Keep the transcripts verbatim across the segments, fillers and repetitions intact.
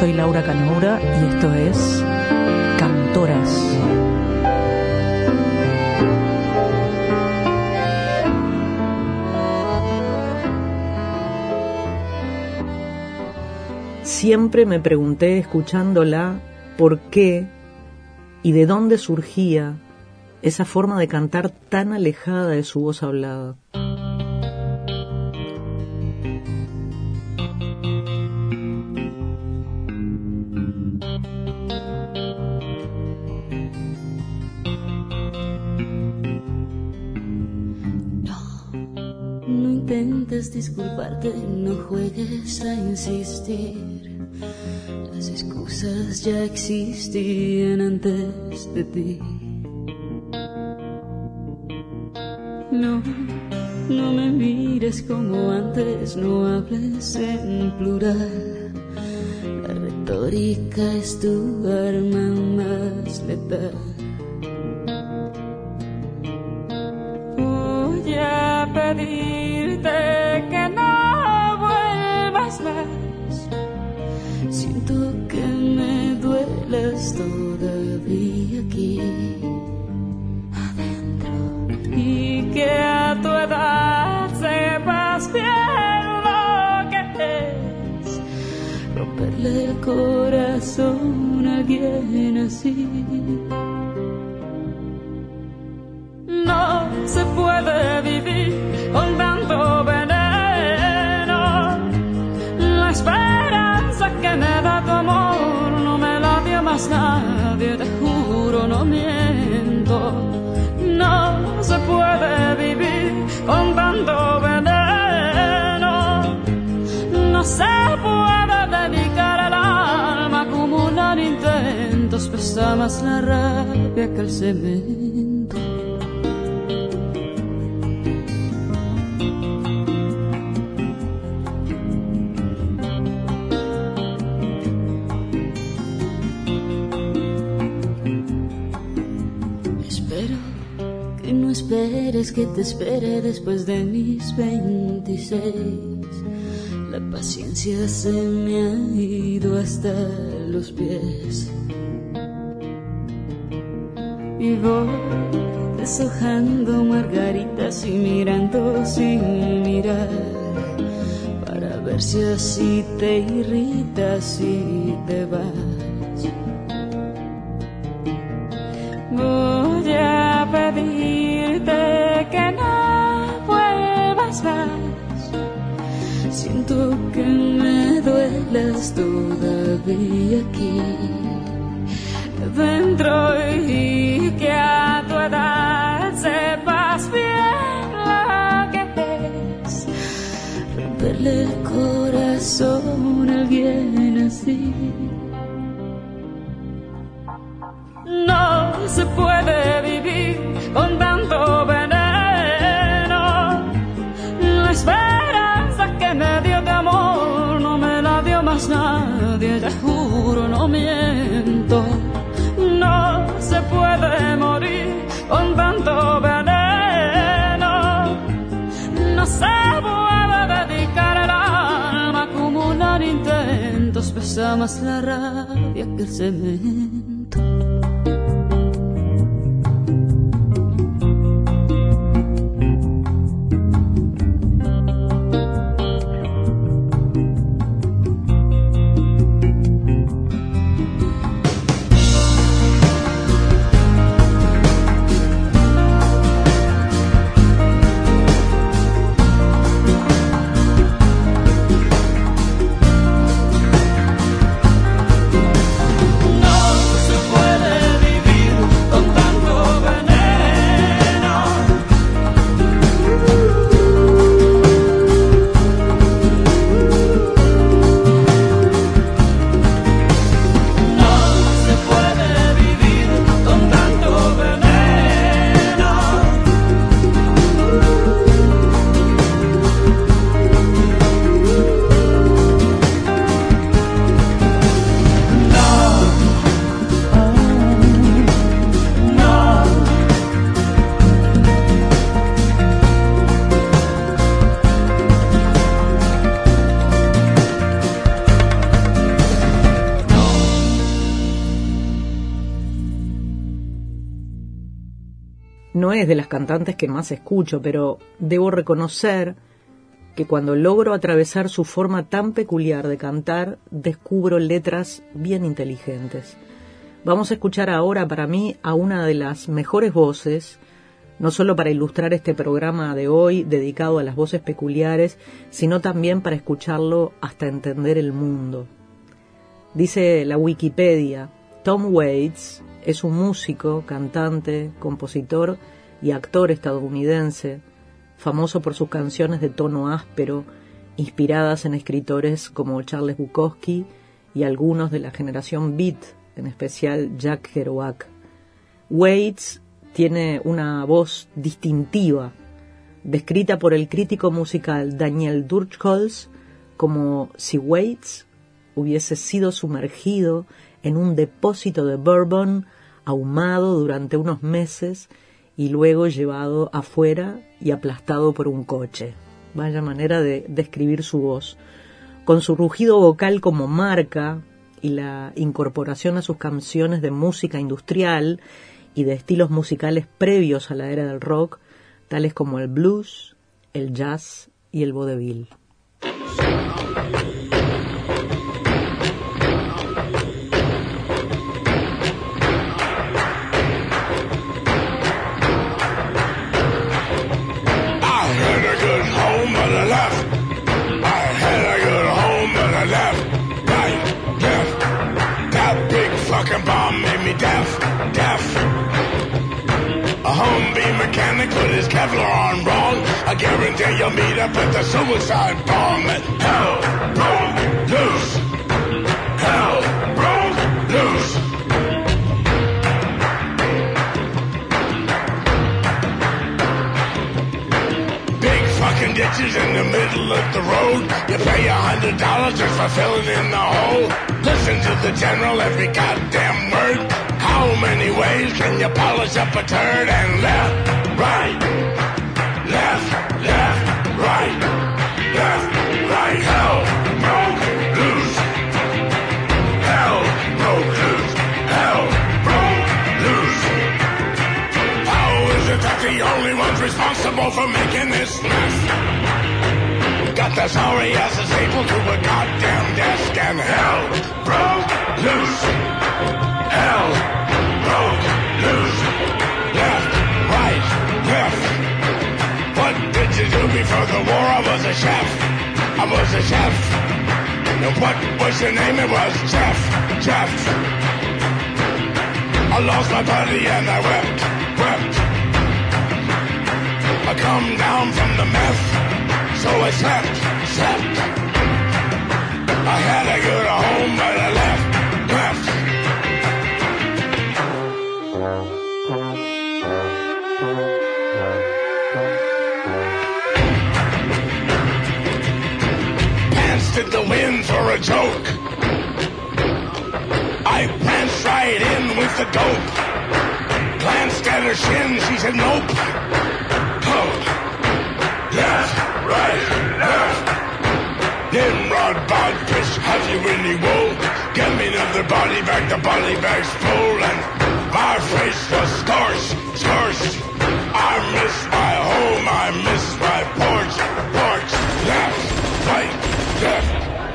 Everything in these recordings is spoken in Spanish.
Soy Laura Canoura y esto es Cantoras. Siempre me pregunté, escuchándola, por qué y de dónde surgía esa forma de cantar tan alejada de su voz hablada. No intentes disculparte, no juegues a insistir. Las excusas ya existían antes de ti. No, no me mires como antes, no hables en plural. La retórica es tu arma más letal. Voy a pedirte que no vuelvas más. Siento que me dueles todavía aquí adentro, y que a tu edad sepas bien lo que es romperle el corazón a alguien así. No se puede vivir con tanto veneno. La esperanza que me da tu amor no me la dio más nadie, te juro, no miento. No se puede vivir con tanto veneno. No se puede dedicar el alma a acumular intentos. Pesa más la rabia que el cemento. Esperes que te espere después de mis veintiséis. La paciencia se me ha ido hasta los pies y voy deshojando margaritas y mirando sin mirar, para ver si así te irritas y te vas. Voy a pedirte que no vuelvas más. Siento que me duelas todavía aquí dentro, y que a tu edad sepas bien lo que es romperle el corazón a alguien así. No se puede vivir con tanto veneno. La esperanza que me dio de amor no me la dio más nadie, te juro, no miento. No se puede morir con tanto veneno. No se puede dedicar el alma a acumular intentos. Pesa más la rabia que el cemento. No se puede no es de las cantantes que más escucho, pero debo reconocer que cuando logro atravesar su forma tan peculiar de cantar, descubro letras bien inteligentes. Vamos a escuchar ahora para mí a una de las mejores voces, no solo para ilustrar este programa de hoy dedicado a las voces peculiares, sino también para escucharlo hasta entender el mundo. Dice la Wikipedia, Tom Waits es un músico, cantante, compositor y actor estadounidense, famoso por sus canciones de tono áspero, inspiradas en escritores como Charles Bukowski y algunos de la generación Beat, en especial Jack Kerouac. Waits tiene una voz distintiva, descrita por el crítico musical Daniel Durchholz como si Waits hubiese sido sumergido en un depósito de bourbon ahumado durante unos meses y luego llevado afuera y aplastado por un coche. Vaya manera de describir su voz. Con su rugido vocal como marca y la incorporación a sus canciones de música industrial y de estilos musicales previos a la era del rock, tales como el blues, el jazz y el vodevil. Deaf, deaf. A Humvee mechanic put his Kevlar on wrong. I guarantee you'll meet up at the suicide bomb. And hell broke loose. Hell broke loose. Big fucking ditches in the middle of the road. You pay a hundred dollars just for filling in the hole. Listen to the general every goddamn word. How many ways can you polish up a turd? And left, right, left, left, right, left, right. Hell broke loose. Hell broke loose. Hell broke loose. How is it that the only ones responsible for making this mess got the sorry asses able to a goddamn desk? And hell broke loose. Hell broke loose. Left, right, left. What did you do before the war? I was a chef. I was a chef. And what was your name? It was Jeff. Jeff. I lost my buddy and I wept, wept. I come down from the meth, so I slept, slept. I had a good home, but I left, left. Pants in the wind for a joke. I pranced right in with the dope. Glanced at her shin, she said nope. Oh, left, right, left. Nimrod, Bodfish, have you any wool? Get me another body bag, the body bag's full. And my face was scorched, scorched. I miss my home, I miss my porch, porch. Left, right, left.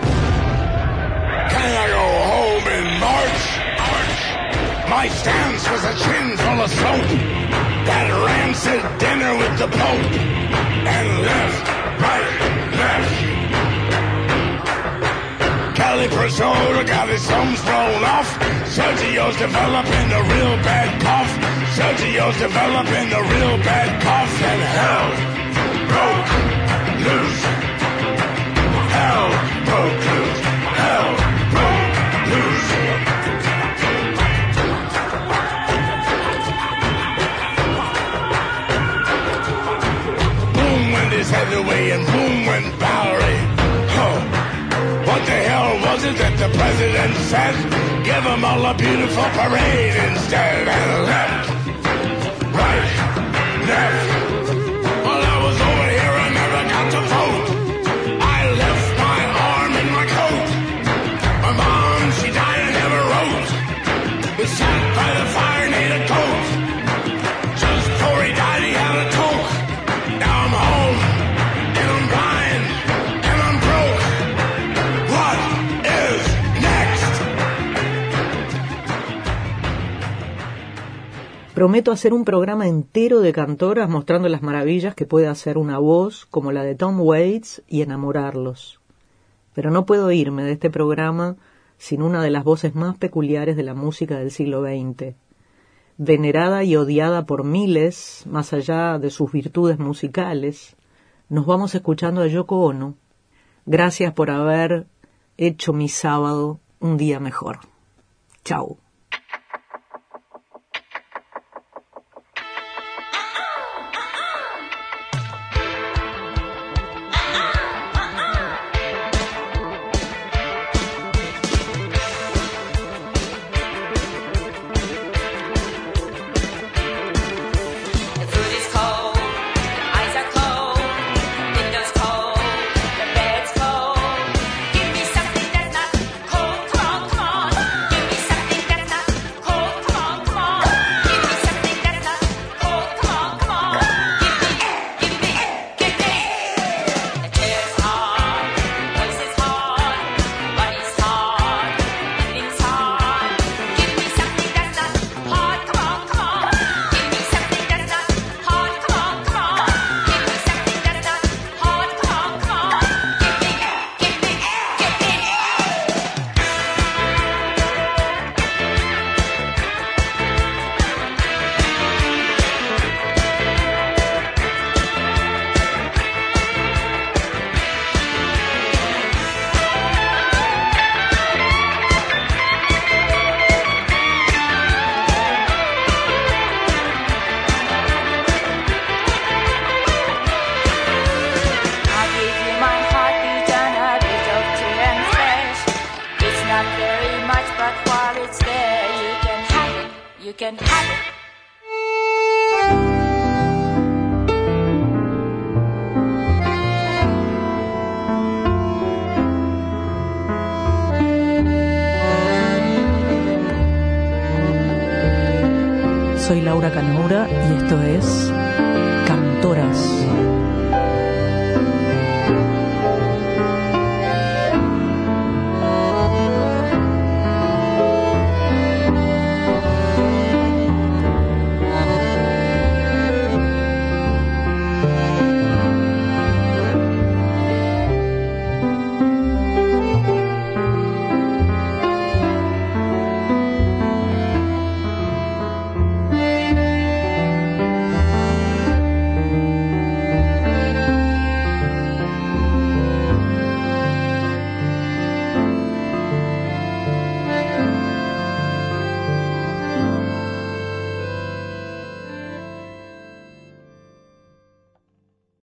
Can I go home in March? March. My stance was a chin full of soap. That rancid dinner with the Pope. And left, right, left. Caliprosoda got his thumbs blown off. Sergio's developing a real bad cough. Sergio's developing a real bad cough. And hell broke loose. Hell broke loose. Hell broke loose. Boom went his head away and boom went Bowery. Oh. What the hell was it that the president said? Give them all a beautiful parade instead. And left, right, left. While I was over here, I never got to vote. I left my arm in my coat. My mom, she died and never wrote. We sat by the fire, near the coat. Just before he prometo hacer un programa entero de cantoras mostrando las maravillas que puede hacer una voz como la de Tom Waits y enamorarlos. Pero no puedo irme de este programa sin una de las voces más peculiares de la música del siglo veinte. Venerada y odiada por miles, más allá de sus virtudes musicales, nos vamos escuchando a Yoko Ono. Gracias por haber hecho mi sábado un día mejor. Chau. Soy Laura Canora y esto es Cantoras.